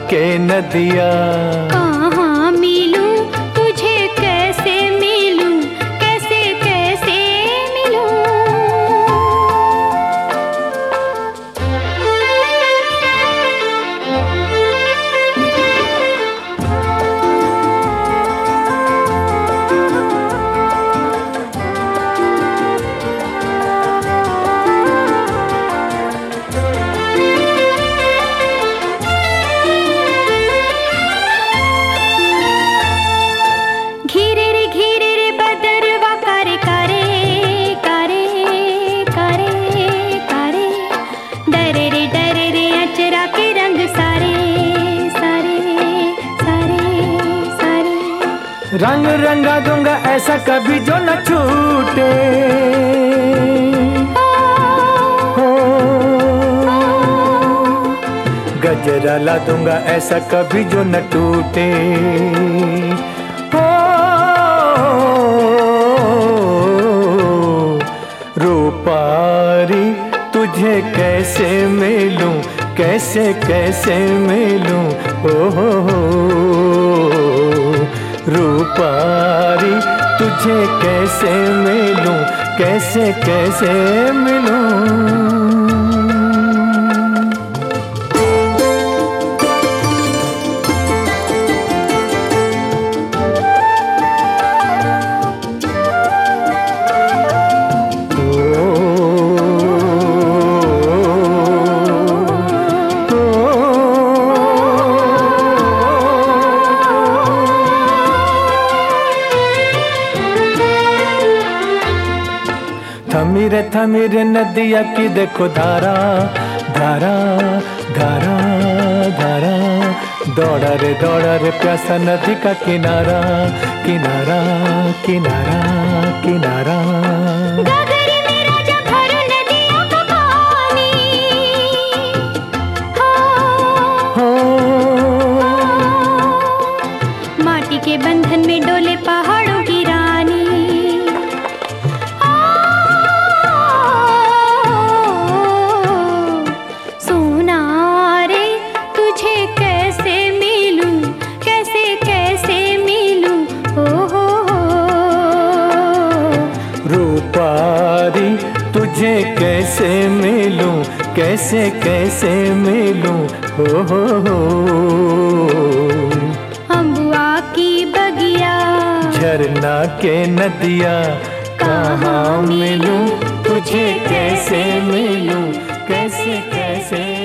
के नदिया। कहाँ मिलूं तुझे, कैसे मिलूं, कैसे कैसे मिलूं। रंग रंगा दूंगा ऐसा कभी जो न छूटे, हो गजरा ला दूंगा ऐसा कभी जो न टूटे, हो रूपारी तुझे कैसे मिलूं, कैसे कैसे मिलूं, हो रूपारी तुझे कैसे मिलूं, कैसे कैसे मिलूं। थमी रे नदिया की देखो धारा, धारा धारा धारा, दौड़ा रे प्यासा नदी का किनारा, किनारा किनारा किनारा। माटी के बंधन में डोले पहाड़ों की रानी, सोना रे तुझे कैसे मिलूं, कैसे कैसे मिलूं, हो रूपारी तुझे कैसे मिलूं, कैसे कैसे मिलूं, हो अम्बुआ की बगिया, झरना के नदिया, कहाँ मिलूं तुझे कैसे मिलूं, कैसे कैसे